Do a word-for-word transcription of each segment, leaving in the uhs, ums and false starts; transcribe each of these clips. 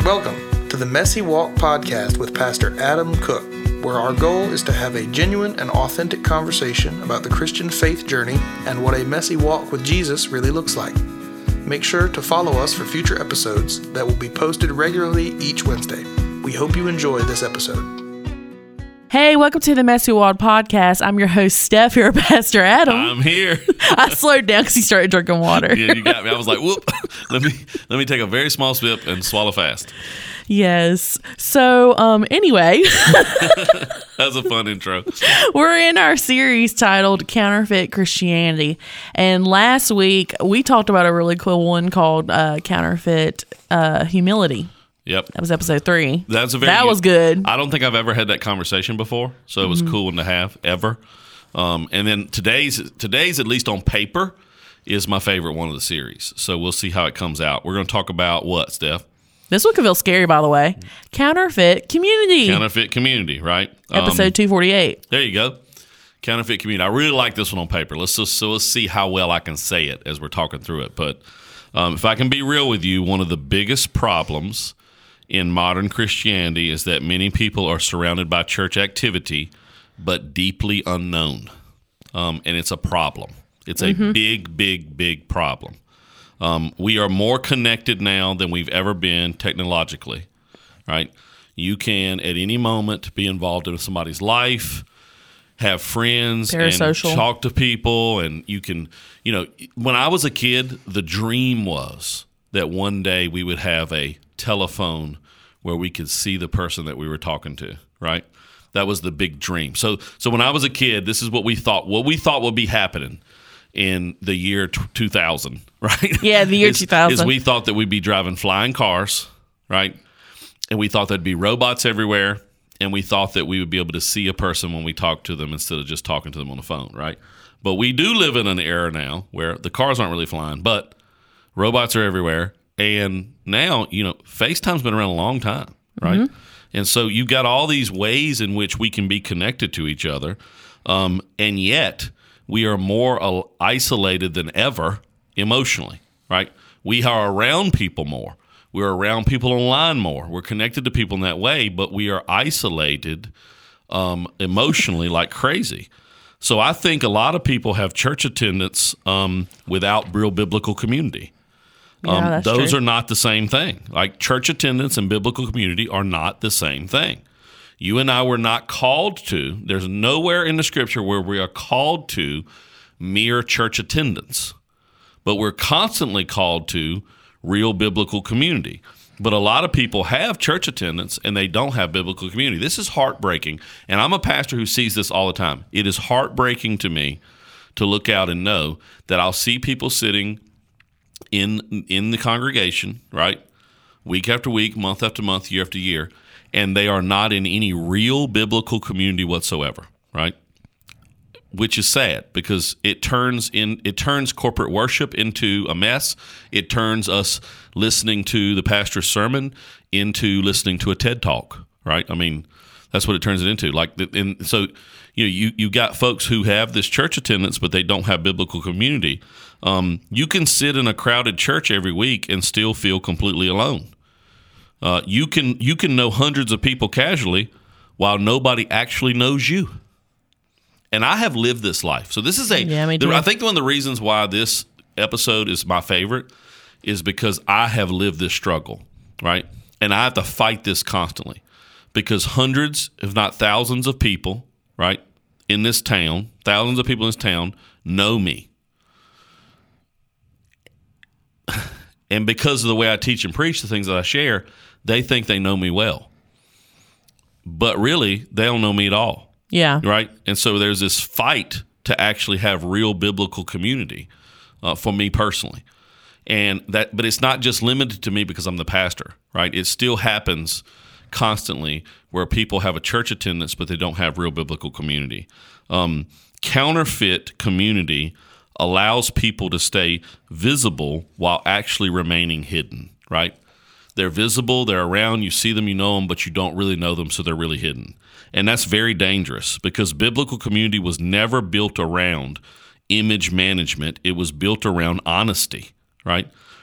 Welcome to the Messy Walk podcast with Pastor Adam Cook, where our goal is to have a genuine and authentic conversation about the Christian faith journey and what a messy walk with Jesus really looks like. Make sure to follow us for future episodes that will be posted regularly each Wednesday. We hope you enjoy this episode. Hey, welcome to the Messy Walk podcast. I'm your host, Steph, here, Pastor Adam. I'm here. I slowed down because he started drinking water. Yeah, you got me. I was like, whoop. Let me let me take a very small sip and swallow fast. Yes. So, um, anyway. That was a fun intro. We're in our series titled Counterfeit Christianity. And last week, we talked about a really cool one called uh, Counterfeit uh, Humility. Yep. That was episode three. That's a very that good, was good. I don't think I've ever had that conversation before, so it was mm-hmm. cool one to have, ever. Um, and then today's, today's, at least on paper, is my favorite one of the series. So we'll see how it comes out. We're going to talk about what, Steph? This one could feel scary, by the way. Counterfeit Community. Counterfeit Community, right? Episode um, two forty-eight. There you go. Counterfeit Community. I really like this one on paper. Let's just, so let's see how well I can say it as we're talking through it. But um, if I can be real with you, one of the biggest problems in modern Christianity is that many people are surrounded by church activity, but deeply unknown. Um, and it's a problem. It's a mm-hmm. big, big, big problem. Um, we are more connected now than we've ever been technologically, right? You can, at any moment, be involved in somebody's life, have friends, Parasocial. and talk to people, and you can, you know, when I was a kid, the dream was that one day we would have a telephone where we could see the person that we were talking to, right? That was the big dream. So so when I was a kid, this is what we thought, what we thought would be happening in the year two thousand, right? Yeah, the year is, two thousand. Is we thought that we'd be driving flying cars, right? And we thought there'd be robots everywhere, and we thought that we would be able to see a person when we talked to them instead of just talking to them on the phone, right? But we do live in an era now where the cars aren't really flying, but robots are everywhere. And now, you know, FaceTime's been around a long time, right? Mm-hmm. And so you've got all these ways in which we can be connected to each other, um, and yet we are more uh, isolated than ever emotionally, right? We are around people more. We're around people online more. We're connected to people in that way, but we are isolated um, emotionally like crazy. So I think a lot of people have church attendance um, without real biblical community. Yeah, um, that's those true. are not the same thing. Like church attendance and biblical community are not the same thing. You and I were not called to, there's nowhere in the scripture where we are called to mere church attendance, but we're constantly called to real biblical community. But a lot of people have church attendance and they don't have biblical community. This is heartbreaking, and I'm a pastor who sees this all the time. It is heartbreaking to me to look out and know that I'll see people sitting in in the congregation, right, week after week, month after month, year after year, and they are not in any real biblical community whatsoever, right? Which is sad because it turns in it turns corporate worship into a mess. It turns us listening to the pastor's sermon into listening to a TED Talk, right? I mean, that's what it turns it into. Like, and so you know, you you got folks who have this church attendance, but they don't have biblical community. Um, you can sit in a crowded church every week and still feel completely alone. Uh, you can you can know hundreds of people casually while nobody actually knows you. And I have lived this life. So this is a, yeah, me too. the, I think one of the reasons why this episode is my favorite is because I have lived this struggle, right? And I have to fight this constantly because hundreds, if not thousands of people, right, in this town, thousands of people in this town know me. And because of the way I teach and preach, the things that I share, they think they know me well. But really, they don't know me at all. Yeah. Right? And so there's this fight to actually have real biblical community uh, for me personally. And that, but it's not just limited to me because I'm the pastor, right? It still happens constantly where people have a church attendance, but they don't have real biblical community. Um, counterfeit community allows people to stay visible while actually remaining hidden, right? They're visible, they're around, you see them, you know them, but you don't really know them, so they're really hidden. And that's very dangerous because biblical community was never built around image management. It was built around honesty, right?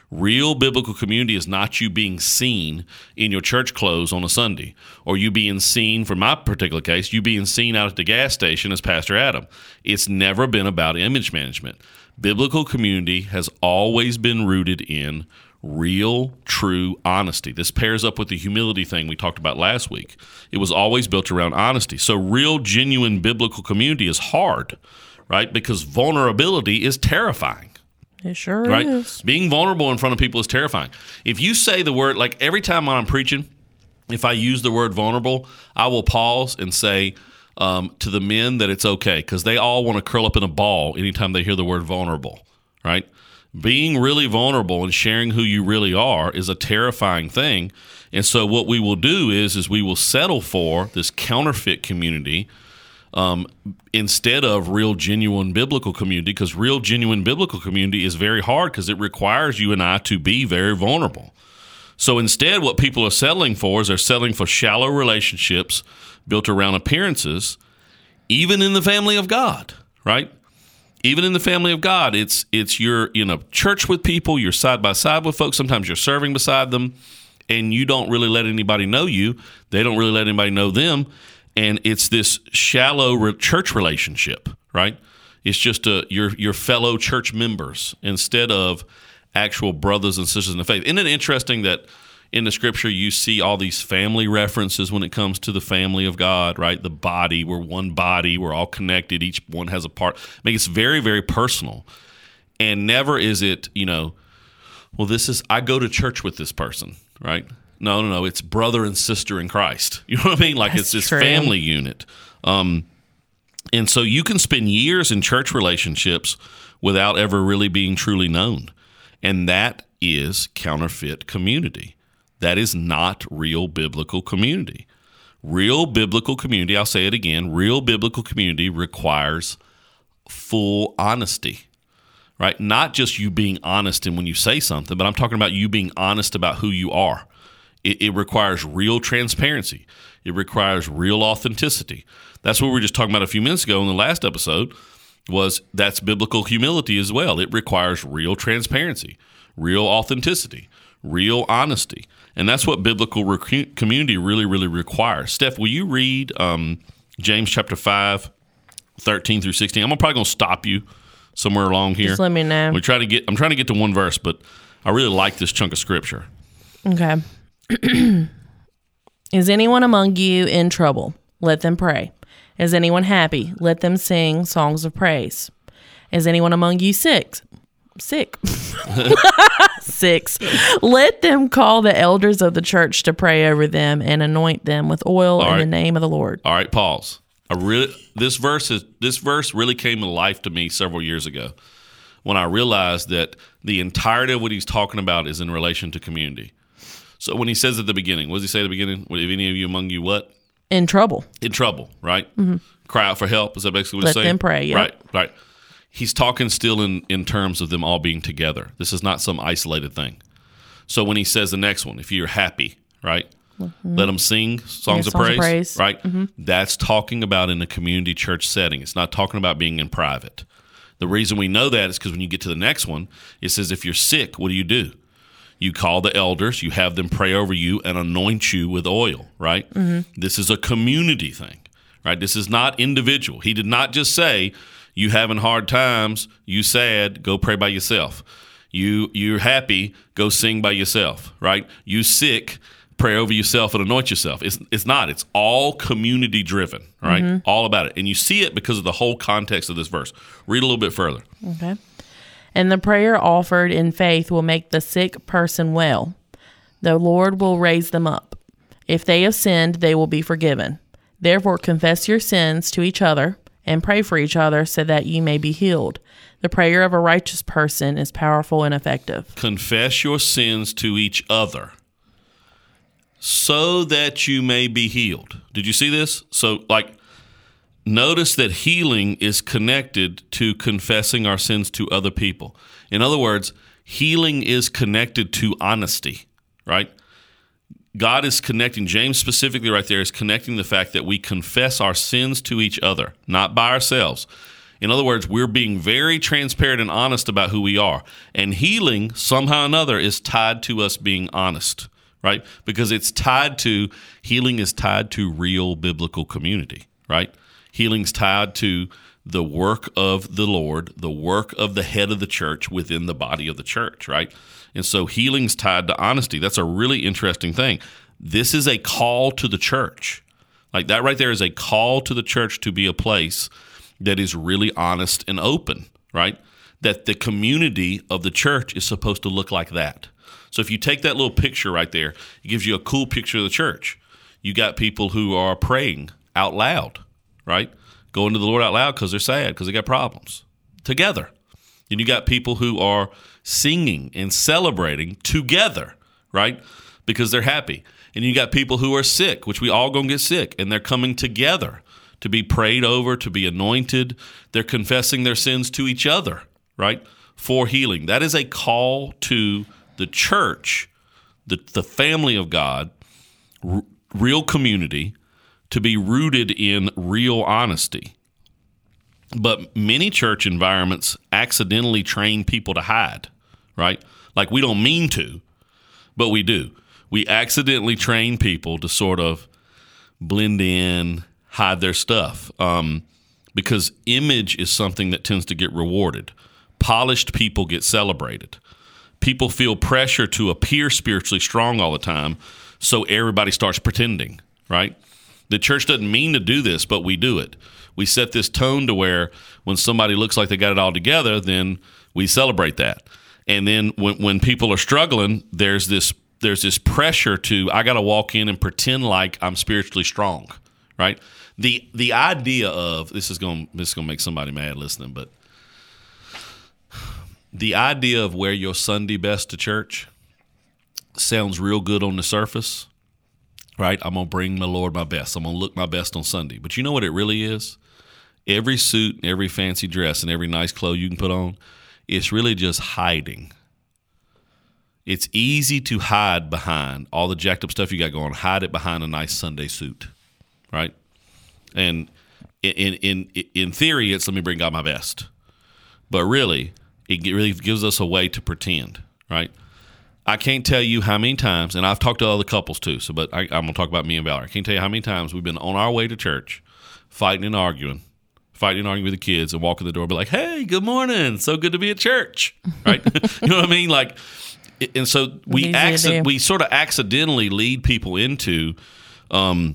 Real biblical community is not you being seen in your church clothes on a Sunday, or you being seen, for my particular case, you being seen out at the gas station as Pastor Adam. It's never been about image management. Biblical community has always been rooted in real, true honesty. This pairs up with the humility thing we talked about last week. It was always built around honesty. So real, genuine biblical community is hard, right? Because vulnerability is terrifying. It sure right? is. Being vulnerable in front of people is terrifying. If you say the word, like every time when I'm preaching, if I use the word vulnerable, I will pause and say um, to the men that it's okay, because they all want to curl up in a ball anytime they hear the word vulnerable, right? Being really vulnerable and sharing who you really are is a terrifying thing. And so what we will do is, is we will settle for this counterfeit community um, instead of real, genuine biblical community, because real, genuine biblical community is very hard because it requires you and I to be very vulnerable. So instead, what people are settling for is they're settling for shallow relationships built around appearances, even in the family of God, right? Even in the family of God, it's it's you're in a church with people, you're side by side with folks, sometimes you're serving beside them, and you don't really let anybody know you. They don't really let anybody know them, and it's this shallow re- church relationship, right? It's just a, your your fellow church members instead of actual brothers and sisters in the faith. Isn't it interesting that in the scripture you see all these family references when it comes to the family of God, right? The body, we're one body, we're all connected, each one has a part. I mean, it's very, very personal. And never is it, you know, well, this is, I go to church with this person, right? No, no, no, it's brother and sister in Christ. You know what I mean? Like, That's it's this true. family unit. Um, and so you can spend years in church relationships without ever really being truly known. And that is counterfeit community. That is not real biblical community. Real biblical community, I'll say it again, real biblical community requires full honesty, right? Not just you being honest in when you say something, but I'm talking about you being honest about who you are. It, it requires real transparency. It requires real authenticity. That's what we were just talking about a few minutes ago in the last episode, was that's biblical humility as well. It requires real transparency, real authenticity, real honesty. And that's what biblical rec- community really, really requires. Steph, will you read um, James chapter five, thirteen through sixteen? I'm probably going to stop you somewhere along here. Just let me know. We try to get. I'm trying to get to one verse, but I really like this chunk of scripture. Okay. Is anyone among you in trouble? Let them pray. Is anyone happy? Let them sing songs of praise. Is anyone among you sick? Sick. Six. Let them call the elders of the church to pray over them and anoint them with oil All in right. the name of the Lord. All right, pause. I really this verse is this verse really came to life to me several years ago when I realized that the entirety of what he's talking about is in relation to community. So when he says at the beginning, what does he say at the beginning? What, if any of you among you what? In trouble. In trouble, right? Mm-hmm. Cry out for help. Is that basically what Let he's saying? them pray, yep. Right, right. He's talking still in, in terms of them all being together. This is not some isolated thing. So when he says the next one, if you're happy, right? Mm-hmm. Let them sing songs, Yeah, of, songs praise, of praise, right? Mm-hmm. That's talking about in a community church setting. It's not talking about being in private. The reason we know that is because when you get to the next one, it says if you're sick, what do you do? You call the elders, you have them pray over you and anoint you with oil, right? Mm-hmm. This is a community thing, right? This is not individual. He did not just say, you having hard times, you sad, go pray by yourself. You, you're happy, go sing by yourself, right? You sick, pray over yourself and anoint yourself. It's, it's not. It's all community driven, right? Mm-hmm. All about it. And you see it because of the whole context of this verse. Read a little bit further. Okay. And the prayer offered in faith will make the sick person well. The Lord will raise them up. If they have sinned, they will be forgiven. Therefore, confess your sins to each other and pray for each other so that you may be healed. The prayer of a righteous person is powerful and effective. Confess your sins to each other so that you may be healed. Did you see this? So, like, notice that healing is connected to confessing our sins to other people. In other words, healing is connected to honesty, right? God is connecting, James specifically right there is connecting the fact that we confess our sins to each other, not by ourselves. In other words, we're being very transparent and honest about who we are. And healing, somehow or another, is tied to us being honest, right? Because it's tied to, healing is tied to real biblical community, right? Healing's tied to the work of the Lord, the work of the head of the church within the body of the church, right? And so healing's tied to honesty. That's a really interesting thing. This is a call to the church. Like that right there is a call to the church to be a place that is really honest and open, right? That the community of the church is supposed to look like that. So if you take that little picture right there, it gives you a cool picture of the church. You got people who are praying out loud, right? Going to the Lord out loud because they're sad, because they got problems, together. And you got people who are singing and celebrating together, right? Because they're happy. And you got people who are sick, which we all gonna get sick, and they're coming together to be prayed over, to be anointed. They're confessing their sins to each other, right, for healing. That is a call to the church, the, the family of God, r- real community, to be rooted in real honesty. But many church environments accidentally train people to hide, right? Like we don't mean to, but we do. We accidentally train people to sort of blend in, hide their stuff, um, because image is something that tends to get rewarded. Polished people get celebrated. People feel pressure to appear spiritually strong all the time, so everybody starts pretending, right? The church doesn't mean to do this, but we do it. We set this tone to where when somebody looks like they got it all together, then we celebrate that. And then when, when people are struggling, there's this there's this pressure to, I got to walk in and pretend like I'm spiritually strong, right? The the idea of, this is going this is going to make somebody mad listening, but the idea of wear your Sunday best to church sounds real good on the surface, right? I'm going to bring the Lord my best. I'm going to look my best on Sunday. But you know what it really is? Every suit, every fancy dress, and every nice clothes you can put on, it's really just hiding. It's easy to hide behind all the jacked up stuff you got going. Hide it behind a nice Sunday suit, right? And in in in theory, it's let me bring God my best. But really, it really gives us a way to pretend, right? I can't tell you how many times, and I've talked to other couples too, so but I, I'm going to talk about me and Valerie. I can't tell you how many times we've been on our way to church, fighting and arguing, fighting and arguing with the kids, and walk in the door and be like, hey, good morning, so good to be at church, right? You know what I mean? Like, and so we acc- we sort of accidentally lead people into um,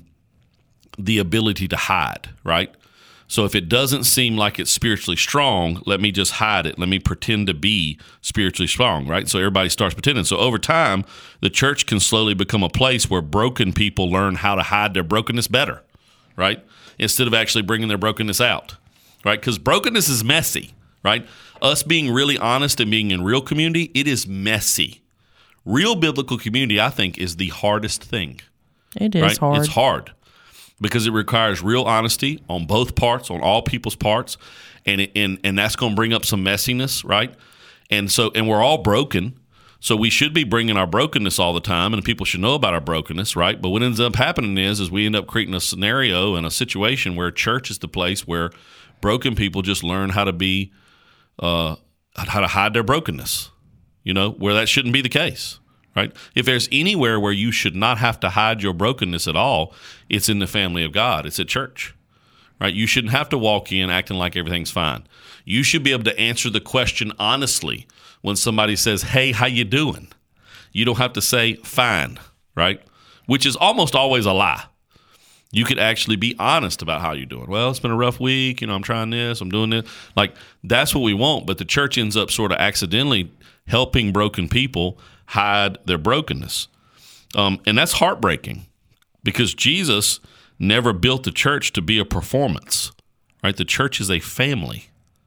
the ability to hide, right? So if it doesn't seem like it's spiritually strong, let me just hide it. Let me pretend to be spiritually strong, right? So everybody starts pretending. So over time, the church can slowly become a place where broken people learn how to hide their brokenness better, right? Instead of actually bringing their brokenness out, right? Because brokenness is messy, right? Us being really honest and being in real community, it is messy. Real biblical community, I think, is the hardest thing. It is right? hard. It's hard because it requires real honesty on both parts, on all people's parts, and it, and and that's going to bring up some messiness, right? And so, and we're all broken, so we should be bringing our brokenness all the time, and people should know about our brokenness, right? But what ends up happening is, is we end up creating a scenario and a situation where church is the place where broken people just learn how to be, uh, how to hide their brokenness. You know, where that shouldn't be the case, right? If there's anywhere where you should not have to hide your brokenness at all, it's in the family of God. It's at church, right? You shouldn't have to walk in acting like everything's fine. You should be able to answer the question honestly when somebody says, hey, how you doing? You don't have to say fine, right? Which is almost always a lie. You could actually be honest about how you're doing. Well, it's been a rough week. You know, I'm trying this, I'm doing this. Like, that's what we want. But the church ends up sort of accidentally helping broken people hide their brokenness. Um, and that's heartbreaking because Jesus never built the church to be a performance, right? The church is a family.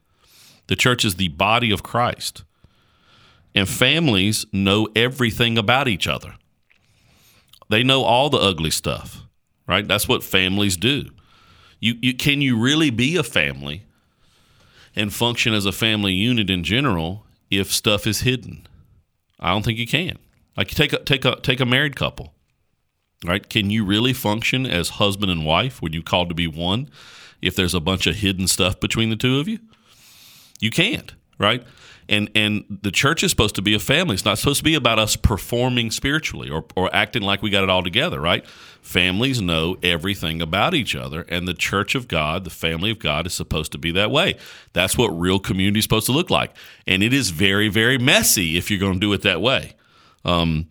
The church is the body of Christ. And families know everything about each other. They know all the ugly stuff, right? That's what families do. You, you can you really be a family and function as a family unit in general if stuff is hidden? I don't think you can. Like, take a take a take a married couple, right? Can you really function as husband and wife when you're called to be one if there's a bunch of hidden stuff between the two of you? You can't, right? And and the church is supposed to be a family. It's not supposed to be about us performing spiritually or, or acting like we got it all together, right? Families know everything about each other, and the church of God, the family of God, is supposed to be that way. That's what real community is supposed to look like. And it is very, very messy if you're going to do it that way. Um,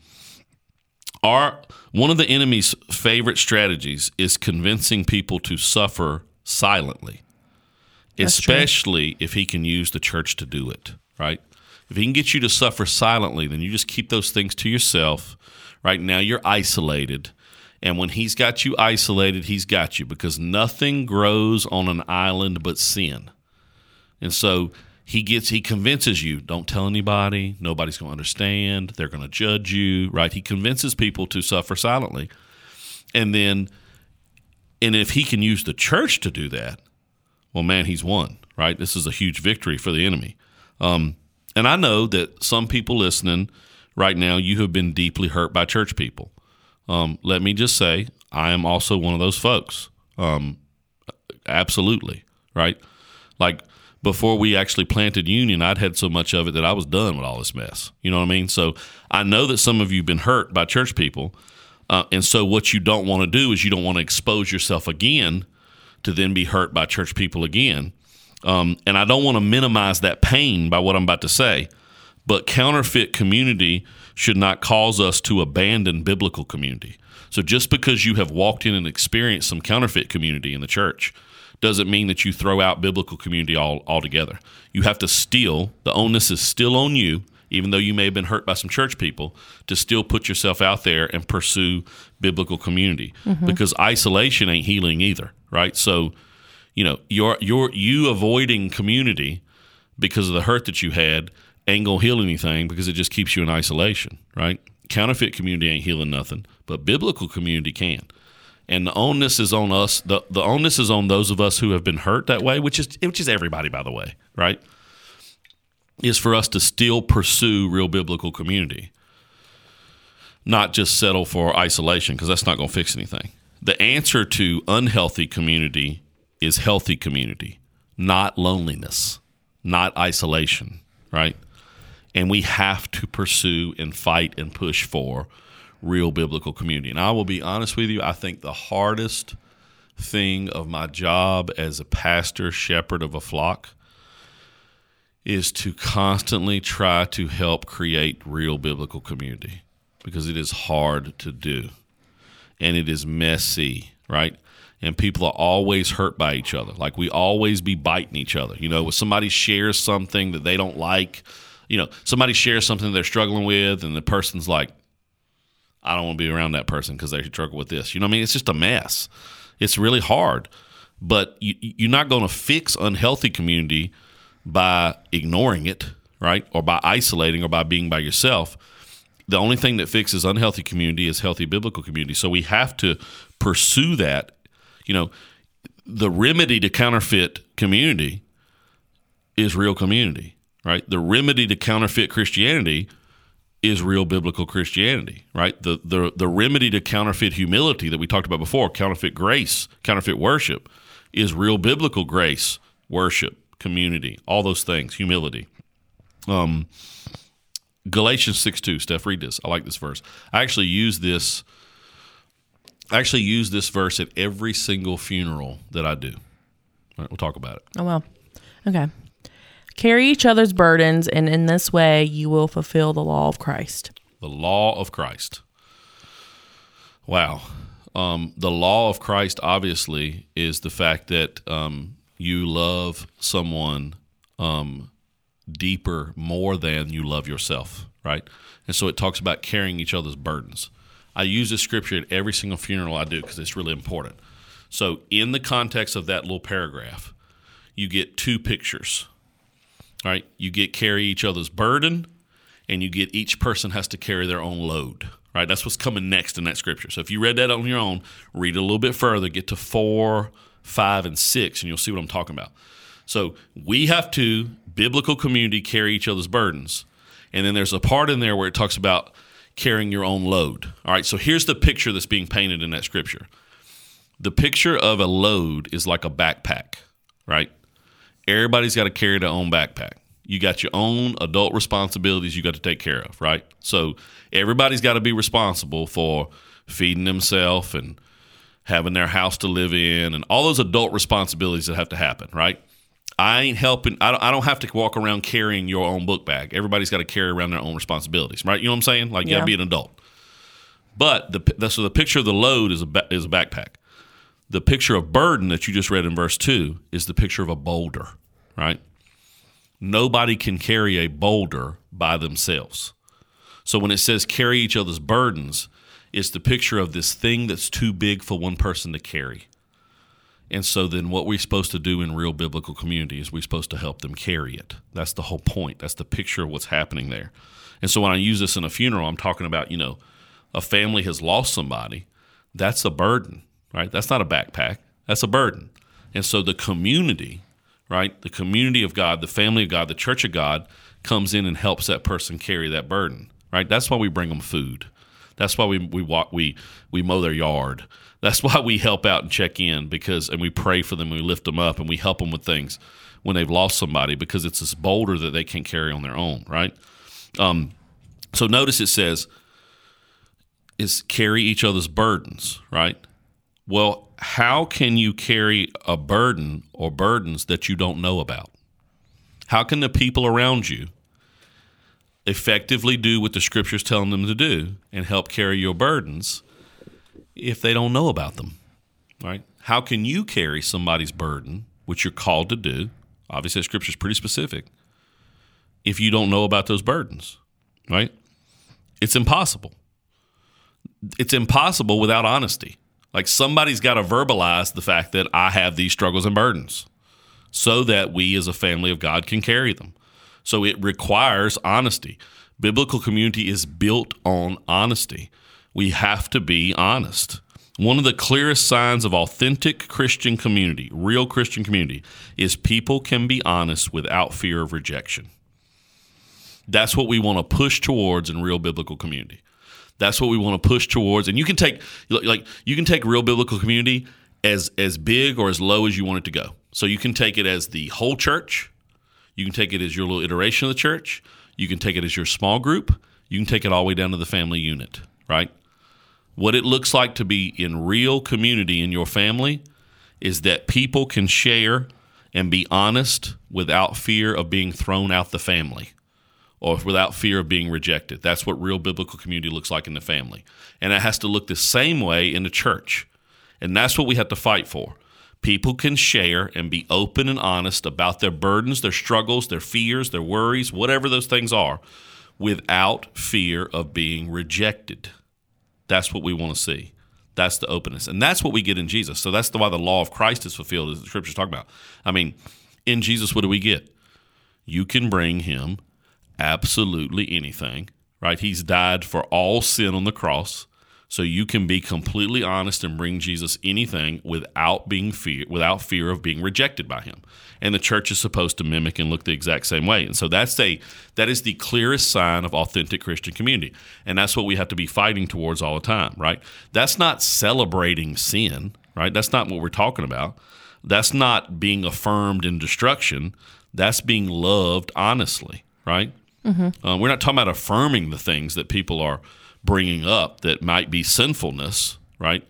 our one of the enemy's favorite strategies is convincing people to suffer silently, That's especially true. If he can use the church to do it. Right? If he can get you to suffer silently, then you just keep those things to yourself. Right now you're isolated. And when he's got you isolated, he's got you, because nothing grows on an island but sin. And so he gets, he convinces you, don't tell anybody, nobody's going to understand, they're going to judge you, right? He convinces people to suffer silently. And then, and if he can use the church to do that, well, man, he's won, right? This is a huge victory for the enemy. Um, and I know that some people listening right now, you have been deeply hurt by church people. Um, let me just say, I am also one of those folks. Um, absolutely, right? Like before we actually planted Union, I'd had so much of it that I was done with all this mess. You know what I mean? So I know that some of you have been hurt by church people. Uh, and so what you don't want to do is you don't want to expose yourself again to then be hurt by church people again. Um, and I don't want to minimize that pain by what I'm about to say, but counterfeit community should not cause us to abandon biblical community. So just because you have walked in and experienced some counterfeit community in the church doesn't mean that you throw out biblical community all altogether. You have to still, the onus is still on you, even though you may have been hurt by some church people, to still put yourself out there and pursue biblical community, mm-hmm. because isolation ain't healing either, right? So, you know, your your you avoiding community because of the hurt that you had ain't gonna heal anything, because it just keeps you in isolation, right? Counterfeit community ain't healing nothing, but biblical community can. And the onus is on us. The the onus is on those of us who have been hurt that way, which is which is everybody, by the way, right? Is for us to still pursue real biblical community, not just settle for isolation, because that's not going to fix anything. The answer to unhealthy community is healthy community, not loneliness, not isolation, right? And we have to pursue and fight and push for real biblical community. And I will be honest with you, I think the hardest thing of my job as a pastor, shepherd of a flock, is to constantly try to help create real biblical community, because it is hard to do and it is messy, right? And people are always hurt by each other. Like we always be biting each other. You know, when somebody shares something that they don't like, you know, somebody shares something they're struggling with, and the person's like, I don't want to be around that person because they struggle with this. You know what I mean? It's just a mess. It's really hard. But you, you're not going to fix unhealthy community by ignoring it, right? Or by isolating, or by being by yourself. The only thing that fixes unhealthy community is healthy biblical community. So we have to pursue that. You know, the remedy to counterfeit community is real community, right? The remedy to counterfeit Christianity is real biblical Christianity, right? The the the remedy to counterfeit humility that we talked about before, counterfeit grace, counterfeit worship, is real biblical grace, worship, community, all those things, humility. Um, Galatians six two, Steph, read this. I like this verse. I actually use this I actually use this verse at every single funeral that I do. All right, we'll talk about it. Oh, well. Okay. Carry each other's burdens, and in this way you will fulfill the law of Christ. The law of Christ. Wow. Um, the law of Christ, obviously, is the fact that um, you love someone um, deeper, more than you love yourself, right? And so it talks about carrying each other's burdens. I use this scripture at every single funeral I do because it's really important. So in the context of that little paragraph, you get two pictures, right? You get carry each other's burden, and you get each person has to carry their own load, right? That's what's coming next in that scripture. So if you read that on your own, read it a little bit further, get to four, five, and six, and you'll see what I'm talking about. So we have to, biblical community, carry each other's burdens. And then there's a part in there where it talks about carrying your own load. All right, so here's the picture that's being painted in that scripture. The picture of a load is like a backpack, right? Everybody's got to carry their own backpack. You got your own adult responsibilities you got to take care of, right? So everybody's got to be responsible for feeding themselves and having their house to live in and all those adult responsibilities that have to happen, right? I ain't helping. I don't, I don't have to walk around carrying your own book bag. Everybody's got to carry around their own responsibilities, right? You know what I'm saying? Like, you Yeah. got to be an adult. But the, the so the picture of the load is a is a backpack. The picture of burden that you just read in verse two is the picture of a boulder, right? Nobody can carry a boulder by themselves. So when it says carry each other's burdens, it's the picture of this thing that's too big for one person to carry. And so then what we're supposed to do in real biblical community is we're supposed to help them carry it. That's the whole point. That's the picture of what's happening there. And so when I use this in a funeral, I'm talking about, you know, a family has lost somebody. That's a burden, right? That's not a backpack. That's a burden. And so the community, right, the community of God, the family of God, the church of God comes in and helps that person carry that burden, right? That's why we bring them food. That's why we we walk, we we mow their yard. That's why we help out and check in because, and we pray for them and we lift them up and we help them with things when they've lost somebody because it's this boulder that they can't carry on their own, right? Um, so notice it says, is carry each other's burdens, right? Well, how can you carry a burden or burdens that you don't know about? How can the people around you effectively do what the Scripture's telling them to do and help carry your burdens if they don't know about them, right? How can you carry somebody's burden, which you're called to do? Obviously, the Scripture's pretty specific. If you don't know about those burdens, right? It's impossible. It's impossible without honesty. Like somebody's got to verbalize the fact that I have these struggles and burdens so that we as a family of God can carry them. So it requires honesty. Biblical community is built on honesty. We have to be honest. One of the clearest signs of authentic Christian community, real Christian community, is people can be honest without fear of rejection. That's what we want to push towards in real biblical community. That's what we want to push towards. And you can take like you can take real biblical community as as big or as low as you want it to go. So you can take it as the whole church. You can take it as your little iteration of the church. You can take it as your small group. You can take it all the way down to the family unit, right? What it looks like to be in real community in your family is that people can share and be honest without fear of being thrown out the family or without fear of being rejected. That's what real biblical community looks like in the family. And it has to look the same way in the church. And that's what we have to fight for. People can share and be open and honest about their burdens, their struggles, their fears, their worries, whatever those things are, without fear of being rejected. That's what we want to see. That's the openness. And that's what we get in Jesus. So that's the, why the law of Christ is fulfilled, as the Scriptures talk about. I mean, in Jesus, what do we get? You can bring him absolutely anything, right? He's died for all sin on the cross. So you can be completely honest and bring Jesus anything without being fear, without fear of being rejected by him. And the church is supposed to mimic and look the exact same way. And so that's a that is the clearest sign of authentic Christian community. And that's what we have to be fighting towards all the time, right? That's not celebrating sin, right? That's not what we're talking about. That's not being affirmed in destruction. That's being loved honestly, right? Mm-hmm. Uh, we're not talking about affirming the things that people are bringing up that might be sinfulness, right?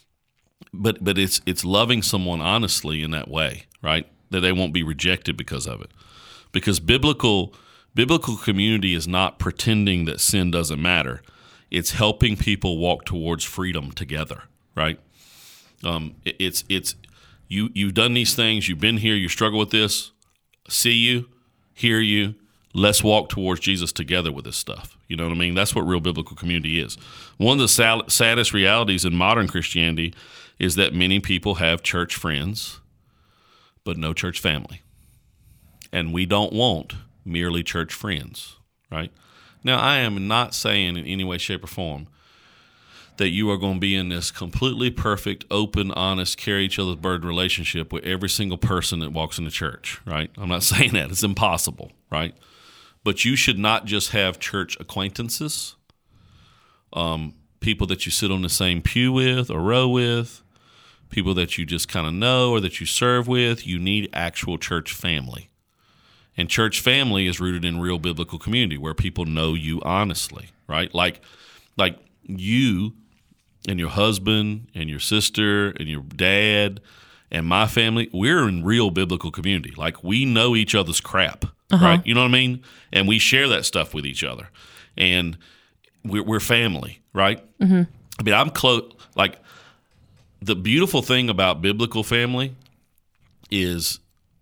But but it's it's loving someone honestly in that way, right? That they won't be rejected because of it. Because biblical biblical community is not pretending that sin doesn't matter. It's helping people walk towards freedom together, right? Um, it, it's it's you you've done these things, you've been here, you struggle with this. See you, hear you. Let's walk towards Jesus together with this stuff. You know what I mean? That's what real biblical community is. One of the sal- saddest realities in modern Christianity is that many people have church friends, but no church family. And we don't want merely church friends, right? Now, I am not saying in any way, shape, or form that you are going to be in this completely perfect, open, honest, carry each other's burden relationship with every single person that walks in the church, right? I'm not saying that. It's impossible, right? But you should not just have church acquaintances, um, people that you sit on the same pew with or row with, people that you just kind of know or that you serve with. You need actual church family. And church family is rooted in real biblical community where people know you honestly, right? Like, like you and your husband and your sister and your dad and my family, we're in real biblical community. Like, we know each other's crap, uh-huh. right? You know what I mean? And we share that stuff with each other. And we're, we're family, right? Mm-hmm. I mean, I'm close. Like, the beautiful thing about biblical family is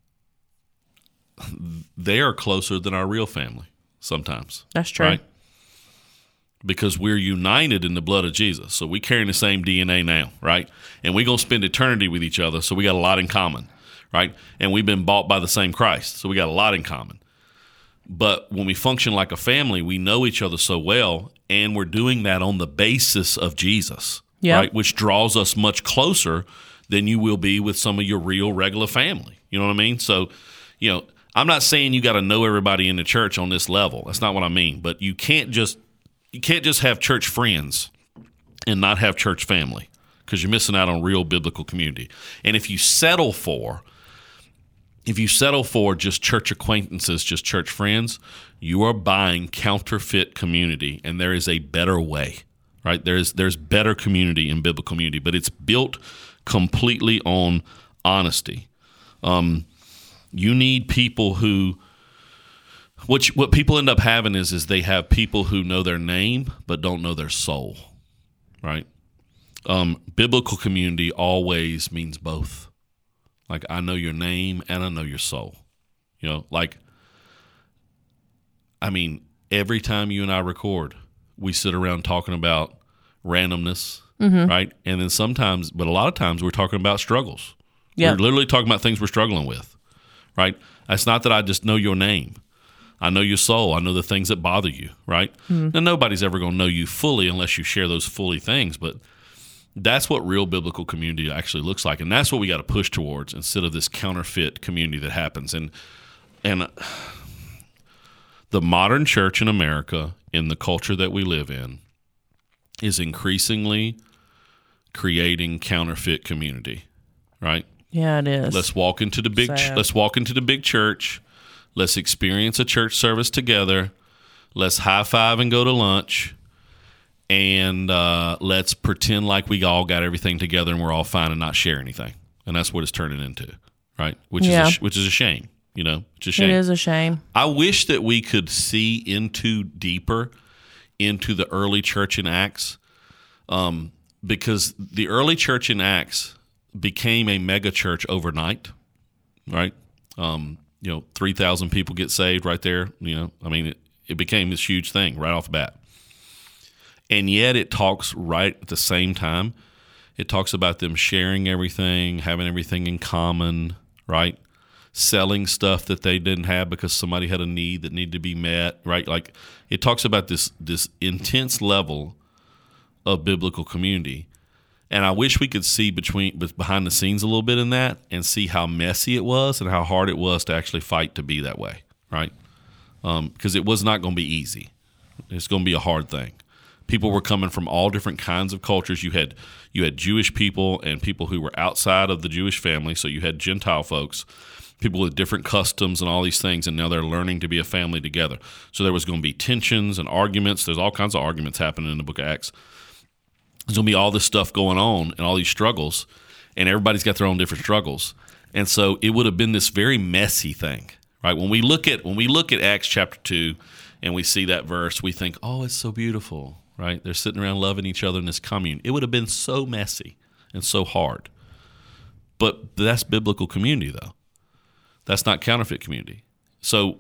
they are closer than our real family sometimes. That's true. Right? Because we're united in the blood of Jesus. So we carry the same D N A now, right? And we're going to spend eternity with each other, so we got a lot in common, right? And we've been bought by the same Christ, so we got a lot in common. But when we function like a family, we know each other so well, and we're doing that on the basis of Jesus, yep. right? Which draws us much closer than you will be with some of your real, regular family. You know what I mean? So, you know, I'm not saying you got to know everybody in the church on this level. That's not what I mean. But you can't just you can't just have church friends and not have church family, because you're missing out on real biblical community. And if you settle for if you settle for just church acquaintances, just church friends, you are buying counterfeit community, and there is a better way, right? There's there's better community in biblical community, but it's built completely on honesty. Um, You need people who, what you, what people end up having is is they have people who know their name but don't know their soul, right? Um, biblical community always means both. Like, I know your name and I know your soul. You know, like, I mean, every time you and I record, we sit around talking about randomness, mm-hmm. right? And then sometimes, but a lot of times we're talking about struggles. Yep. We're literally talking about things we're struggling with. Right? It's not that I just know your name. I know your soul. I know the things that bother you, right? Mm-hmm. Now, nobody's ever going to know you fully unless you share those fully things, but that's what real biblical community actually looks like, and that's what we got to push towards instead of this counterfeit community that happens. And and the modern church in America, in the culture that we live in, is increasingly creating counterfeit community, right? Yeah, it is. Let's walk into the big. Ch- let's walk into the big church. Let's experience a church service together. Let's high five and go to lunch, and uh, let's pretend like we all got everything together and we're all fine and not share anything. And that's what it's turning into, right? Which yeah. is a sh- which is a shame. You know, it's a shame. It is a shame. I wish that we could see into deeper into the early church in Acts, um, because the early church in Acts became a mega church overnight, right? Um, you know, three thousand people get saved right there. You know, I mean, it, it became this huge thing right off the bat. And yet it talks right at the same time. It talks about them sharing everything, having everything in common, right? Selling stuff that they didn't have because somebody had a need that needed to be met, right? Like, it talks about this this intense level of biblical community. And I wish we could see between behind the scenes a little bit in that and see how messy it was and how hard it was to actually fight to be that way, right? Because um, it was not going to be easy. It's going to be a hard thing. People were coming from all different kinds of cultures. You had you had Jewish people and people who were outside of the Jewish family, so you had Gentile folks, people with different customs and all these things, and now they're learning to be a family together. So there was going to be tensions and arguments. There's all kinds of arguments happening in the book of Acts. There's going to be all this stuff going on and all these struggles, and everybody's got their own different struggles. And so it would have been this very messy thing, right? When we look at when we look at Acts chapter two and we see that verse, we think, oh, it's so beautiful, right? They're sitting around loving each other in this commune. It would have been so messy and so hard. But that's biblical community, though. That's not counterfeit community. So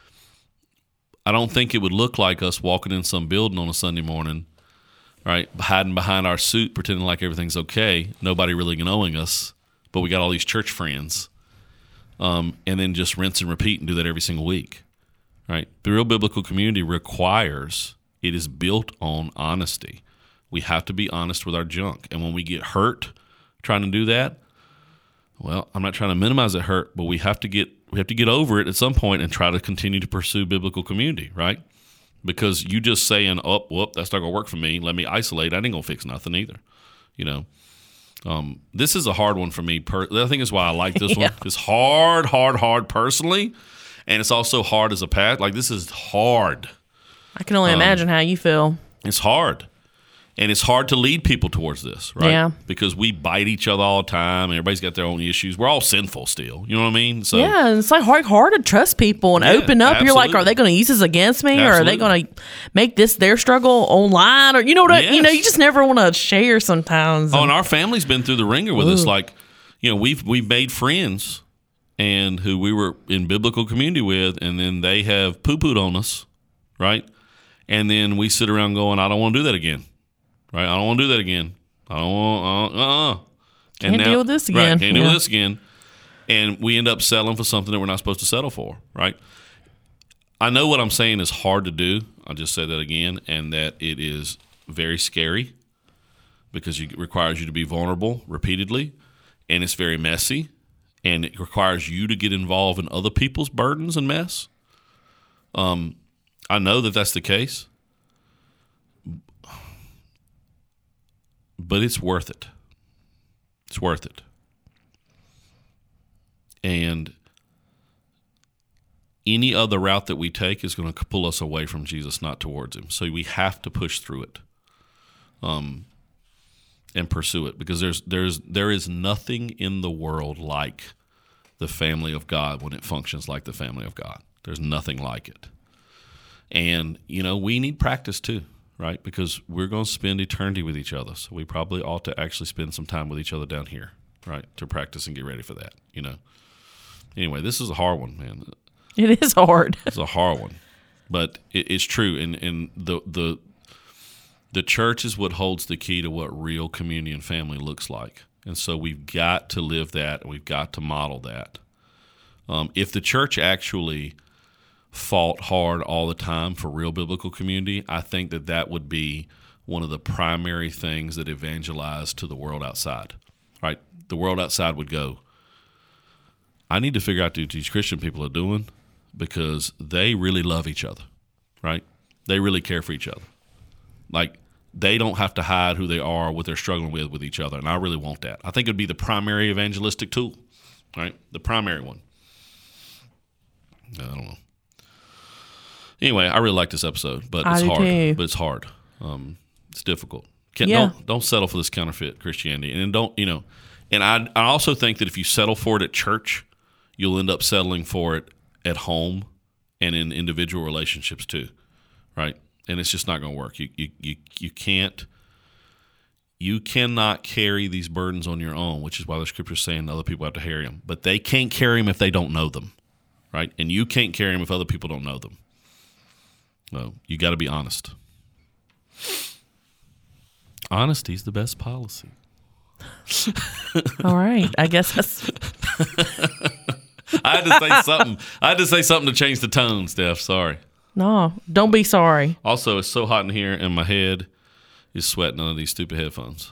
I don't think it would look like us walking in some building on a Sunday morning, right, hiding behind our suit, pretending like everything's okay, nobody really knowing us, but we got all these church friends, um, and then just rinse and repeat and do that every single week, right? The real biblical community requires, it is built on honesty. We have to be honest with our junk, and when we get hurt trying to do that, well, I'm not trying to minimize that hurt, but we have to get we have to get over it at some point and try to continue to pursue biblical community, right? Because you just saying, oh, whoop, that's not going to work for me, let me isolate, I ain't going to fix nothing either, you know. Um, this is a hard one for me. Per- I think is why I like this Yeah. one. It's hard, hard, hard personally, and it's also hard as a path. Like this is hard. I can only Um, imagine how you feel. It's hard. And it's hard to lead people towards this, right? Yeah. Because we bite each other all the time, and everybody's got their own issues. We're all sinful still. You know what I mean? So Yeah, and it's like hard, hard to trust people and Yeah, open up. You're like, absolutely. are they going to use this against me, or are they Absolutely. going to make this their struggle online, or you know what? I, you know, Yes. you just never want to share sometimes. Oh, And- and our family's been through the ringer with us. Ooh. Like, you know, we've we've made friends, and who we were in biblical community with, and then they have poo pooed on us, right? And then we sit around going, I don't want to do that again, right? I don't want to do that again. I don't want. Uh, uh, uh. Can't deal with this Right, again. can't deal Yeah. with this again. And we end up settling for something that we're not supposed to settle for, right? I know what I'm saying is hard to do. I'll just say that again, and that it is very scary because it requires you to be vulnerable repeatedly, and it's very messy, and it requires you to get involved in other people's burdens and mess. Um, I know that that's the case, but it's worth it. It's worth it. And any other route that we take is going to pull us away from Jesus, not towards him. So we have to push through it, um, and pursue it, because there's there's there is nothing in the world like the family of God when it functions like the family of God. There's nothing like it. And you know, we need practice too, right? Because we're going to spend eternity with each other, so we probably ought to actually spend some time with each other down here, right? To practice and get ready for that. You know. Anyway, this is a hard one, man. it is hard. It's a hard one, but it, it's true. And, and the the the church is what holds the key to what real community and family looks like. And so we've got to live that, and we've got to model that. Um, if the church actually fought hard all the time for real biblical community, I think that that would be one of the primary things that evangelized to the world outside. Right? The world outside would go, I need to figure out what these Christian people are doing, because they really love each other, right? They really care for each other. Like, they don't have to hide who they are, what they're struggling with with each other, and I really want that. I think it would be the primary evangelistic tool, right? The primary one. I don't know. Anyway, I really like this episode, but I it's do hard. too. But it's hard. Um, it's difficult. Can't, Yeah. Don't don't settle for this counterfeit Christianity, and don't you know? And I I also think that if you settle for it at church, you'll end up settling for it at home and in individual relationships too, right? And it's just not going to work. You you you you can't. You cannot carry these burdens on your own, which is why the scripture is saying other people have to carry them. But they can't carry them if they don't know them, right? And you can't carry them if other people don't know them. So you got to be honest. Honesty is the best policy. All right, I guess that's I had to say something. I had to say something to change the tone, Steph. Sorry. no. Don't be sorry. Also, it's so hot in here, and my head is sweating under these stupid headphones.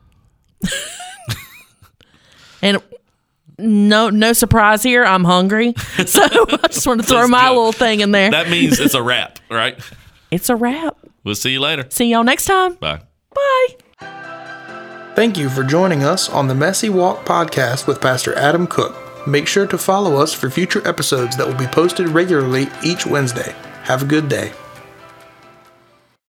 And no, no surprise here. I'm hungry, so I just want to throw Let's my do it. little thing in there. That means it's a wrap, right? It's a wrap. We'll see you later. See y'all next time. Bye. Bye. Thank you for joining us on the Messy Walk podcast with Pastor Adam Cook. Make sure to follow us for future episodes that will be posted regularly each Wednesday. Have a good day.